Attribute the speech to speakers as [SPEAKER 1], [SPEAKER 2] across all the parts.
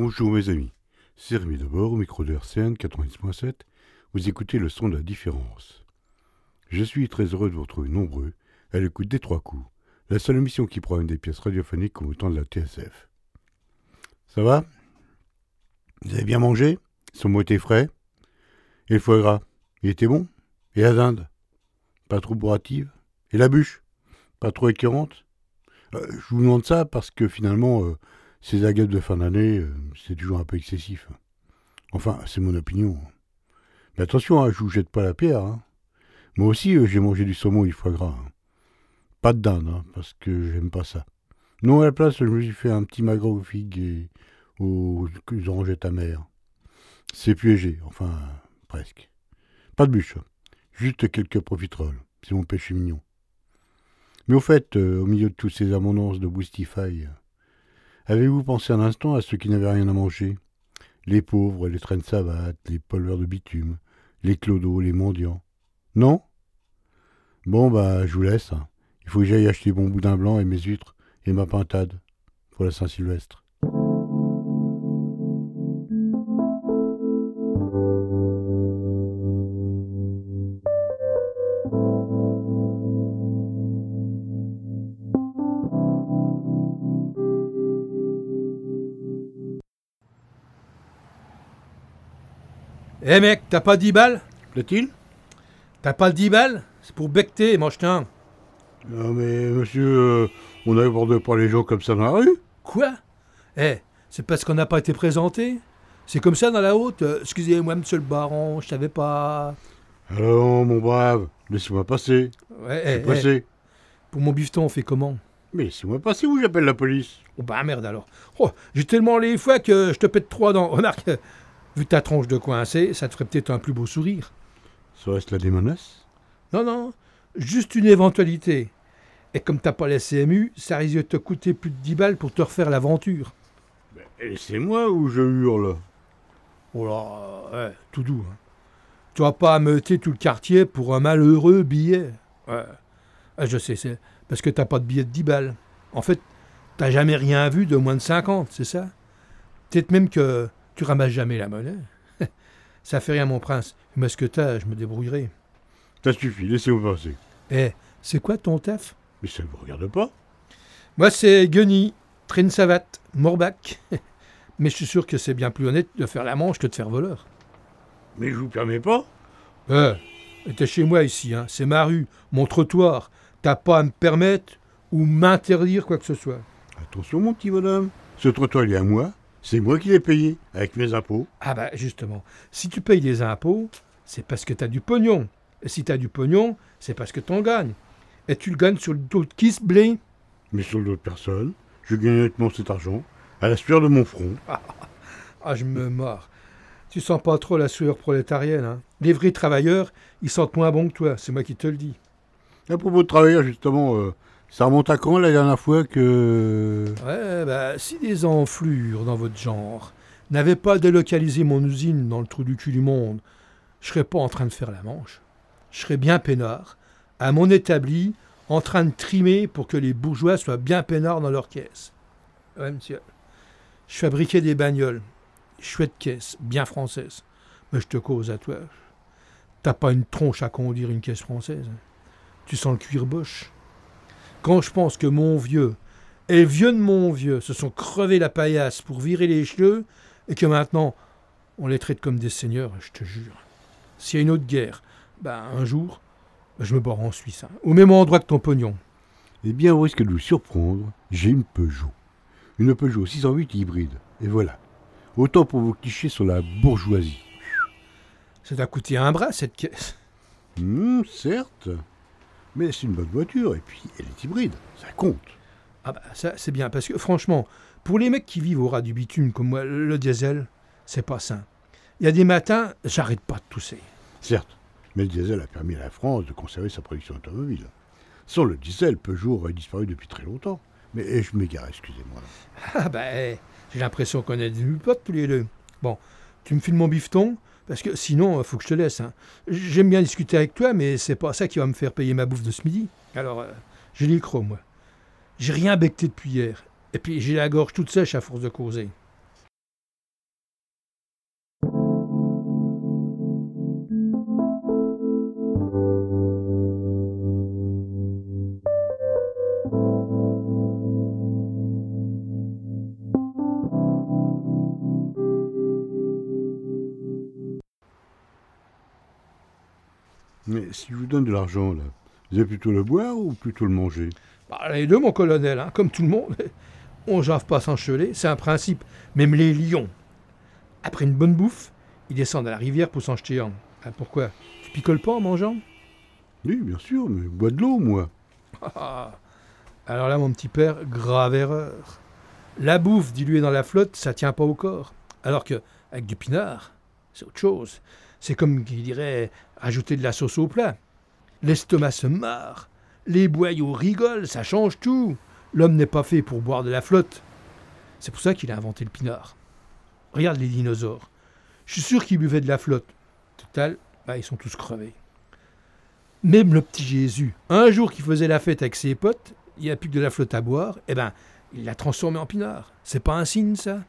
[SPEAKER 1] Bonjour mes amis, c'est Rémi Debord au micro de RCN 90.7, vous écoutez le son de la différence. Je suis très heureux de vous retrouver nombreux à l'écoute des Trois Coups, la seule émission qui prend une des pièces radiophoniques comme autant de la TSF. Ça va? Vous avez bien mangé? Son mot était frais? Et le foie gras, il était bon? Et la dinde? Pas trop bourrative? Et la bûche? Pas trop écœurante? Je vous demande ça parce que finalement, ces agates de fin d'année, c'est toujours un peu excessif. Enfin, c'est mon opinion. Mais attention, je vous jette pas la pierre. Moi aussi, j'ai mangé du saumon et du foie gras. Pas de dinde, parce que j'aime pas ça. Non, à la place, je me suis fait un petit magret aux figues et aux orangettes amères. C'est plus léger, enfin, presque. Pas de bûche, juste quelques profiteroles. C'est mon péché mignon. Mais au fait, au milieu de toutes ces abondances de Boostify, avez-vous pensé un instant à ceux qui n'avaient rien à manger? Les pauvres, les traînes savates, les polveurs de bitume, les clodos, les mendiants. Non? Bon, je vous laisse. Il faut que j'aille acheter mon boudin blanc et mes huîtres et ma pintade pour la Saint-Sylvestre.
[SPEAKER 2] Eh mec, t'as pas 10 balles?
[SPEAKER 1] Plaît-il?
[SPEAKER 2] T'as pas 10 balles? C'est pour becter, mange-t'en un.
[SPEAKER 1] Non mais monsieur, on n'aborde pas les gens comme ça dans la rue.
[SPEAKER 2] Quoi? C'est parce qu'on n'a pas été présenté? C'est comme ça dans la haute? Excusez-moi, monsieur le baron, je savais pas.
[SPEAKER 1] Alors mon brave, laissez-moi passer.
[SPEAKER 2] Ouais,
[SPEAKER 1] Je suis pressé.
[SPEAKER 2] pour mon bifton, on fait comment?
[SPEAKER 1] Mais laissez-moi passer ou j'appelle la police.
[SPEAKER 2] Oh bah merde alors. Oh, j'ai tellement les fois que je te pète 3 dents. Remarque, vu ta tronche de coincé, ça te ferait peut-être un plus beau sourire.
[SPEAKER 1] Serait-ce là des menaces?
[SPEAKER 2] Non, juste une éventualité. Et comme t'as pas la CMU, ça risque de te coûter plus de 10 balles pour te refaire l'aventure.
[SPEAKER 1] Laissez-moi ou je hurle?
[SPEAKER 2] Oh là, tout doux. Tu vas pas ameuter tout le quartier pour un malheureux billet. Je sais, c'est parce que t'as pas de billet de 10 balles. En fait, t'as jamais rien vu de moins de 50, c'est ça? Peut-être même que tu ramasses jamais la monnaie. Ça fait rien, mon prince. Mais ce que t'as, je me débrouillerai.
[SPEAKER 1] Ça suffit, laissez-moi passer.
[SPEAKER 2] C'est quoi ton taf?
[SPEAKER 1] Mais ça ne vous regarde pas.
[SPEAKER 2] Moi, c'est Guenille, traîne savate, Morbac. Mais je suis sûr que c'est bien plus honnête de faire la manche que de faire voleur.
[SPEAKER 1] Mais je vous permets pas.
[SPEAKER 2] T'es chez moi ici, c'est ma rue, mon trottoir. T'as pas à me permettre ou m'interdire quoi que ce soit.
[SPEAKER 1] Attention mon petit bonhomme, ce trottoir il est à moi, c'est moi qui l'ai payé, avec mes impôts.
[SPEAKER 2] Ah bah justement, si tu payes des impôts, c'est parce que t'as du pognon. Et si t'as du pognon, c'est parce que t'en gagnes. Et tu le gagnes sur le dos de qui, ce blé?
[SPEAKER 1] Mais sur d'autres personnes, je gagne honnêtement cet argent, à la sueur de mon front.
[SPEAKER 2] Ah, je me mords. Tu sens pas trop la sueur prolétarienne, Les vrais travailleurs, ils sentent moins bon que toi, c'est moi qui te le dis.
[SPEAKER 1] À propos de travailleurs, justement, ça remonte à quand la dernière fois que...
[SPEAKER 2] Si des enflures dans votre genre n'avaient pas délocalisé mon usine dans le trou du cul du monde, je serais pas en train de faire la manche. Je serais bien peinard, à mon établi, en train de trimer pour que les bourgeois soient bien peinards dans leur caisse. Ouais, monsieur. Je fabriquais des bagnoles, chouette caisse, bien française. Mais je te cause à toi. T'as pas une tronche à conduire une caisse française. Tu sens le cuir boche. Quand je pense que mon vieux et le vieux de mon vieux se sont crevés la paillasse pour virer les cheveux et que maintenant on les traite comme des seigneurs, je te jure. S'il y a une autre guerre, un jour, je me barre en Suisse, au même endroit que ton pognon.
[SPEAKER 1] Eh bien, au risque de vous surprendre, j'ai une Peugeot. Une Peugeot 608 hybride. Et voilà. Autant pour vos clichés sur la bourgeoisie.
[SPEAKER 2] Ça t'a coûté un bras, cette caisse.
[SPEAKER 1] Certes. Mais c'est une bonne voiture, et puis elle est hybride. Ça compte.
[SPEAKER 2] Ça, c'est bien, parce que franchement, pour les mecs qui vivent au ras du bitume comme moi, le diesel, c'est pas sain. Il y a des matins, j'arrête pas de tousser.
[SPEAKER 1] Certes, mais le diesel a permis à la France de conserver sa production automobile. Sans le diesel, Peugeot aurait disparu depuis très longtemps. Mais je m'égare, excusez-moi.
[SPEAKER 2] J'ai l'impression qu'on est des potes tous les deux. Bon, tu me files mon bifton, parce que sinon, faut que je te laisse. J'aime bien discuter avec toi, mais c'est pas ça qui va me faire payer ma bouffe de ce midi. Alors, j'ai les crocs, moi. J'ai rien becté depuis hier. Et puis, j'ai la gorge toute sèche à force de causer.
[SPEAKER 1] Mais si je vous donne de l'argent, là, vous allez plutôt le boire ou plutôt le manger?
[SPEAKER 2] Bah, les deux, mon colonel, hein, comme tout le monde. On jave pas sans cheler, c'est un principe. Même les lions, après une bonne bouffe, ils descendent à la rivière pour s'en jeter un. Ah, pourquoi? Tu picoles pas en mangeant?
[SPEAKER 1] Oui, bien sûr, mais je bois de l'eau, moi.
[SPEAKER 2] Ah, alors là, mon petit père, grave erreur. La bouffe diluée dans la flotte, ça tient pas au corps. Alors que, avec du pinard, c'est autre chose. C'est comme qui dirait ajouter de la sauce au plat. L'estomac se marre. Les boyaux rigolent, ça change tout. L'homme n'est pas fait pour boire de la flotte. C'est pour ça qu'il a inventé le pinard. Regarde les dinosaures. Je suis sûr qu'ils buvaient de la flotte. Total, bah, ils sont tous crevés. Même le petit Jésus, un jour qu'il faisait la fête avec ses potes, il n'y a plus que de la flotte à boire, eh ben, il l'a transformé en pinard. C'est pas un signe, ça?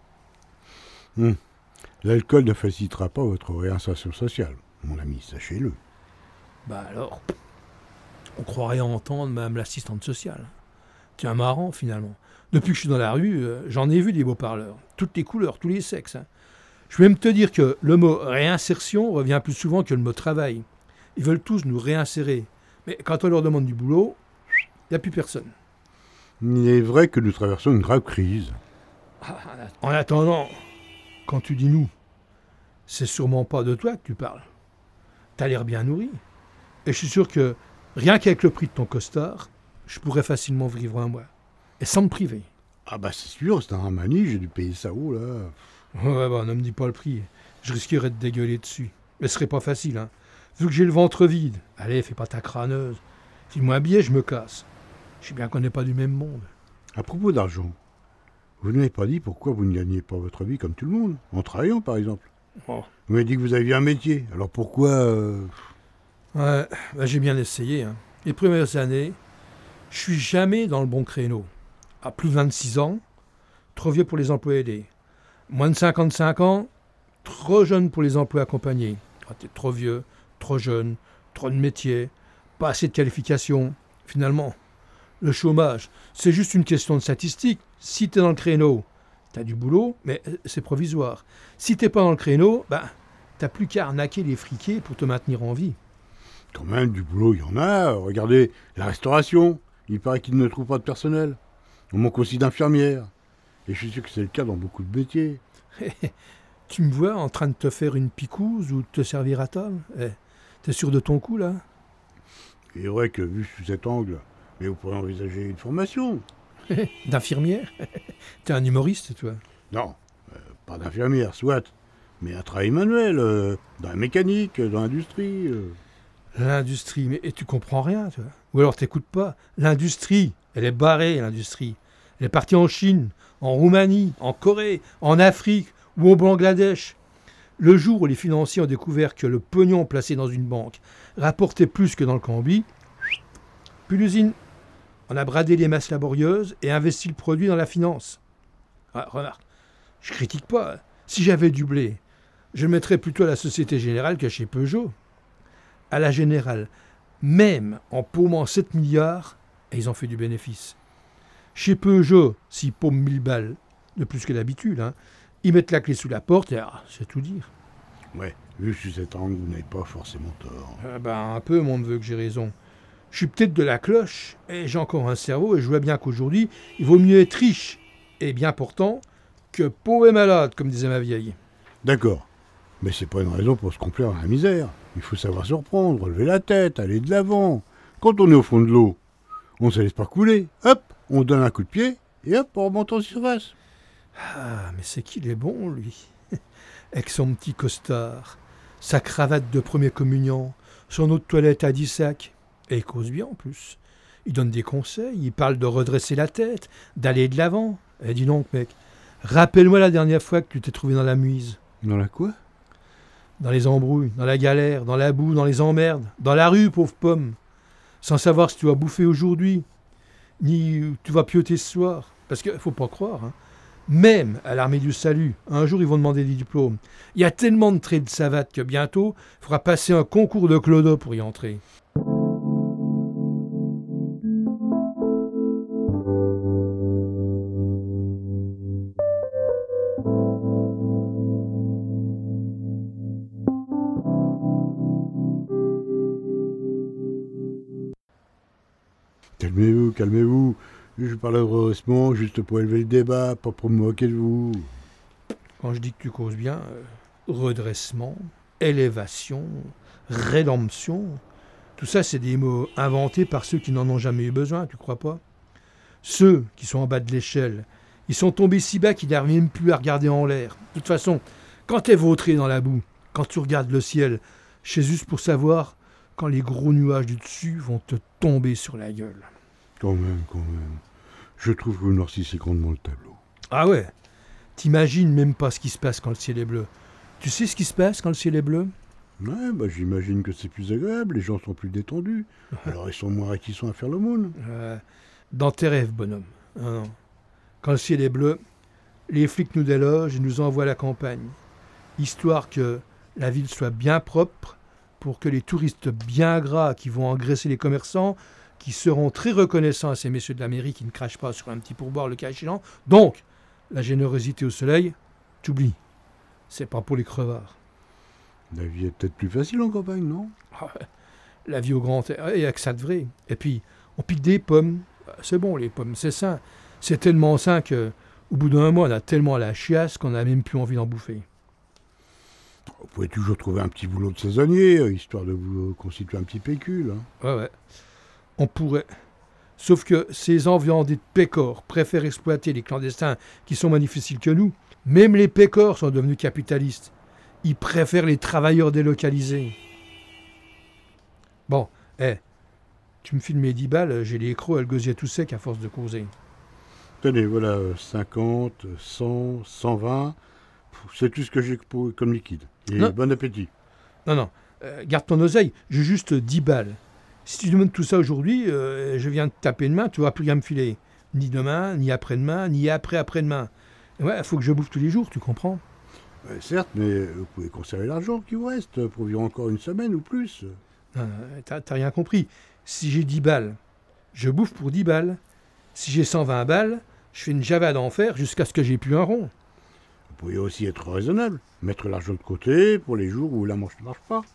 [SPEAKER 1] L'alcool ne facilitera pas votre réinsertion sociale, mon ami, sachez-le.
[SPEAKER 2] Bah alors, on croirait entendre même l'assistante sociale. Tiens, marrant, finalement. Depuis que je suis dans la rue, j'en ai vu des beaux parleurs. Toutes les couleurs, tous les sexes. Hein. Je vais même te dire que le mot réinsertion revient plus souvent que le mot travail. Ils veulent tous nous réinsérer. Mais quand on leur demande du boulot, il n'y a plus personne.
[SPEAKER 1] Il est vrai que nous traversons une grave crise.
[SPEAKER 2] En attendant, quand tu dis nous, c'est sûrement pas de toi que tu parles. T'as l'air bien nourri. Et je suis sûr que, rien qu'avec le prix de ton costard, je pourrais facilement vivre un mois. Et sans me priver.
[SPEAKER 1] Ah bah c'est sûr, c'est un ramani, j'ai dû payer ça haut là.
[SPEAKER 2] Ouais, bah, ne me dis pas le prix. Je risquerais de dégueuler dessus. Mais ce serait pas facile, hein. Vu que j'ai le ventre vide. Allez, fais pas ta crâneuse. Si moi billet, je me casse. Je sais bien qu'on n'est pas du même monde.
[SPEAKER 1] À propos d'argent, vous n'avez pas dit pourquoi vous ne gagnez pas votre vie comme tout le monde, en travaillant par exemple.
[SPEAKER 2] Oh.
[SPEAKER 1] Vous m'avez dit que vous aviez un métier, alors pourquoi
[SPEAKER 2] Ouais, bah, j'ai bien essayé. Hein. Les premières années, je suis jamais dans le bon créneau. À plus de 26 ans, trop vieux pour les emplois aidés. Moins de 55 ans, trop jeune pour les emplois accompagnés. Ah, t'es trop vieux, trop jeune, trop de métiers, pas assez de qualifications. Finalement, le chômage, c'est juste une question de statistique. Si t'es dans le créneau, t'as du boulot, mais c'est provisoire. Si t'es pas dans le créneau, bah, t'as plus qu'à arnaquer les friqués pour te maintenir en vie.
[SPEAKER 1] quand même du boulot, il y en a. Regardez, la restauration, il paraît qu'ils ne trouvent pas de personnel. On manque aussi d'infirmières. Et je suis sûr que c'est le cas dans beaucoup de métiers.
[SPEAKER 2] Tu me vois en train de te faire une picouse ou de te servir à table? T'es sûr de ton coup, là?
[SPEAKER 1] Il est vrai que vu sous cet angle, mais vous pourriez envisager une formation.
[SPEAKER 2] D'infirmière? T'es un humoriste, toi?
[SPEAKER 1] Non, pas d'infirmière, soit, mais un travail manuel, dans la mécanique, dans l'industrie.
[SPEAKER 2] L'industrie, mais et tu comprends rien, toi? Ou alors t'écoutes pas? L'industrie, elle est barrée, l'industrie. Elle est partie en Chine, en Roumanie, en Corée, en Afrique ou au Bangladesh. Le jour où les financiers ont découvert que le pognon placé dans une banque rapportait plus que dans le cambi, plus d'usine. On a bradé les masses laborieuses et investi le produit dans la finance. Ah, remarque, je critique pas. Si j'avais du blé, je le mettrais plutôt à la Société Générale que chez Peugeot. À la Générale, même en paumant 7 milliards, ils ont fait du bénéfice. Chez Peugeot, s'ils paument 1000 balles, de plus que d'habitude, hein, ils mettent la clé sous la porte et c'est tout dire.
[SPEAKER 1] Ouais, vu sous cet angle, vous n'avez pas forcément tort.
[SPEAKER 2] Un peu, mon neveu, que j'ai raison. Je suis peut-être de la cloche, et j'ai encore un cerveau, et je vois bien qu'aujourd'hui, il vaut mieux être riche et bien portant que pauvre et malade, comme disait ma vieille.
[SPEAKER 1] D'accord, mais c'est pas une raison pour se complaire dans la misère. Il faut savoir se reprendre, relever la tête, aller de l'avant. Quand on est au fond de l'eau, on ne se laisse pas couler. Hop, on donne un coup de pied, et hop, on remonte en surface.
[SPEAKER 2] Ah, mais c'est qu'il est bon, lui. Avec son petit costard, sa cravate de premier communion, son eau de toilette à 10 sacs. Et il cause bien en plus. Il donne des conseils, il parle de redresser la tête, d'aller de l'avant. Eh, dis donc, mec, rappelle-moi la dernière fois que tu t'es trouvé dans la muise.
[SPEAKER 1] Dans la quoi?
[SPEAKER 2] Dans les embrouilles, dans la galère, dans la boue, dans les emmerdes, dans la rue, pauvre pomme. Sans savoir si tu vas bouffer aujourd'hui, ni où tu vas pioter ce soir. Parce qu'il faut pas croire, hein. Même à l'armée du salut, un jour ils vont demander des diplômes. Il y a tellement de traits de savate que bientôt, il faudra passer un concours de clodo pour y entrer.
[SPEAKER 1] Calmez-vous, calmez-vous. Je parle de redressement juste pour élever le débat, pas pour me moquer de vous.
[SPEAKER 2] Quand je dis que tu causes bien, redressement, élévation, rédemption, tout ça c'est des mots inventés par ceux qui n'en ont jamais eu besoin, tu crois pas? Ceux qui sont en bas de l'échelle, ils sont tombés si bas qu'ils n'arrivent même plus à regarder en l'air. De toute façon, quand t'es vautré dans la boue, quand tu regardes le ciel, c'est juste pour savoir quand les gros nuages du dessus vont te tomber sur la gueule.
[SPEAKER 1] Quand même. Je trouve que vous noircissez grandement le tableau.
[SPEAKER 2] Ah ouais, t'imagines même pas ce qui se passe quand le ciel est bleu. Tu sais ce qui se passe quand le ciel est bleu?
[SPEAKER 1] Ouais, j'imagine que c'est plus agréable, les gens sont plus détendus. Alors ils sont moins réticents à faire l'aumône.
[SPEAKER 2] Dans tes rêves, bonhomme. Ah non. Quand le ciel est bleu, les flics nous délogent et nous envoient à la campagne, histoire que la ville soit bien propre, pour que les touristes bien gras qui vont engraisser les commerçants, qui seront très reconnaissants à ces messieurs de la mairie qui ne crachent pas sur un petit pourboire le cas échéant. Donc, la générosité au soleil, t'oublies. C'est pas pour les crevards.
[SPEAKER 1] La vie est peut-être plus facile en campagne, non?
[SPEAKER 2] La vie au grand air, il n'y a que ça de vrai. Et puis, on pique des pommes. C'est bon, les pommes, c'est sain. C'est tellement sain que, au bout d'un mois, on a tellement la chiasse qu'on n'a même plus envie d'en bouffer.
[SPEAKER 1] Vous pouvez toujours trouver un petit boulot de saisonnier, histoire de vous constituer un petit pécule. Hein.
[SPEAKER 2] Ouais. On pourrait. Sauf que ces enviandés de pécores préfèrent exploiter les clandestins qui sont moins difficiles que nous. Même les pécores sont devenus capitalistes. Ils préfèrent les travailleurs délocalisés. Bon, tu me files mes 10 balles, j'ai les crocs, elles gosillaient tout sec à force de causer.
[SPEAKER 1] Tenez, voilà, 50, 100, 120, c'est tout ce que j'ai comme liquide. Et
[SPEAKER 2] Non.
[SPEAKER 1] Bon appétit.
[SPEAKER 2] Non, garde ton oseille, j'ai juste 10 balles. Si tu demandes tout ça aujourd'hui, je viens de taper une main, tu n'auras plus rien me filer. Ni demain, ni après-demain, ni après-après-demain. Ouais, il faut que je bouffe tous les jours, tu comprends?
[SPEAKER 1] Certes, mais vous pouvez conserver l'argent qui vous reste pour vivre encore une semaine ou plus.
[SPEAKER 2] Non, t'as rien compris. Si j'ai 10 balles, je bouffe pour 10 balles. Si j'ai 120 balles, je fais une javade en fer jusqu'à ce que j'ai plus un rond.
[SPEAKER 1] Vous pouvez aussi être raisonnable, mettre l'argent de côté pour les jours où la manche ne marche pas.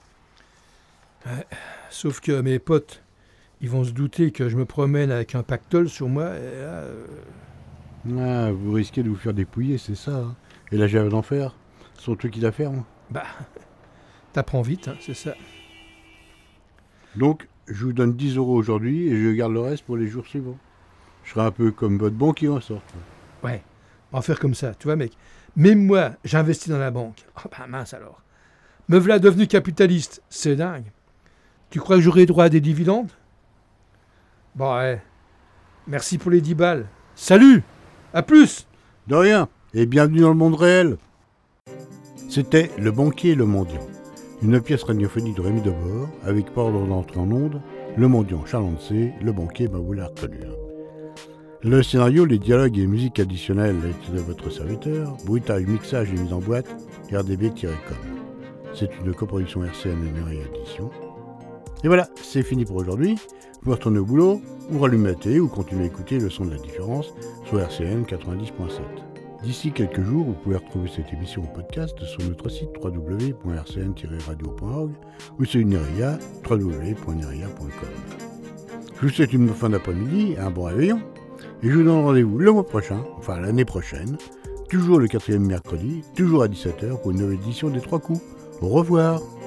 [SPEAKER 2] Sauf que mes potes, ils vont se douter que je me promène avec un pactole sur moi. Et là,
[SPEAKER 1] Vous risquez de vous faire dépouiller, c'est ça. Hein. Et la javade en fer, ce sont eux qui la ferment.
[SPEAKER 2] T'apprends vite, hein, c'est ça.
[SPEAKER 1] Donc, je vous donne 10 € aujourd'hui et je garde le reste pour les jours suivants. Je serai un peu comme votre banquier en sorte.
[SPEAKER 2] Ouais, on va faire comme ça, tu vois mec. Même moi, j'investis dans la banque. Oh mince alors. Me voilà devenu capitaliste, c'est dingue. Tu crois que j'aurai droit à des dividendes? Bon ouais. Merci pour les 10 balles. Salut! À plus!
[SPEAKER 1] De rien, et bienvenue dans le monde réel. C'était Le Banquier et le Mendiant, une pièce radiophonique de Rémi Debord, avec par ordre d'entrée en onde, le mendiant Charles Ancet, le banquier vous l'a reconnu. Le scénario, les dialogues et les musiques additionnelles étaient de votre serviteur, bruitage, mixage et mise en boîte, rdb-com. C'est une coproduction RCN et Neria Édition. Et voilà, c'est fini pour aujourd'hui. Vous retournez au boulot, ou rallumez la télé, ou continuez à écouter le son de la différence sur RCN 90.7. D'ici quelques jours, vous pouvez retrouver cette émission en podcast sur notre site www.rcn-radio.org ou sur Neria, www.neria.com. Je vous souhaite une bonne fin d'après-midi et un bon réveillon. Et je vous donne rendez-vous le mois prochain, enfin l'année prochaine, toujours le 4e mercredi, toujours à 17h pour une nouvelle édition des 3 coups. Au revoir.